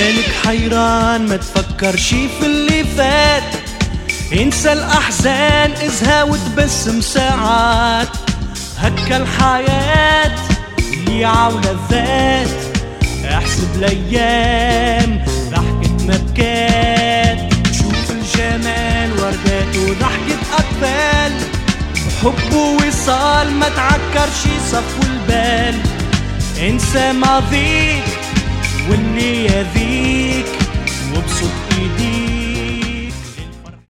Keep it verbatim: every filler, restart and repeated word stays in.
مالك حيران ما تفكرش في اللي فات، انسى الأحزان ازهى وتبسم ساعات. هكا الحياة اللي عاولة الذات، احسب الأيام ضحكة ما بكات. شوف الجمال وردات وضحكة أطفال، حب ووصال ما تعكرش صفو البال. انسى ماضيك واللي يذيك وبسط ايديك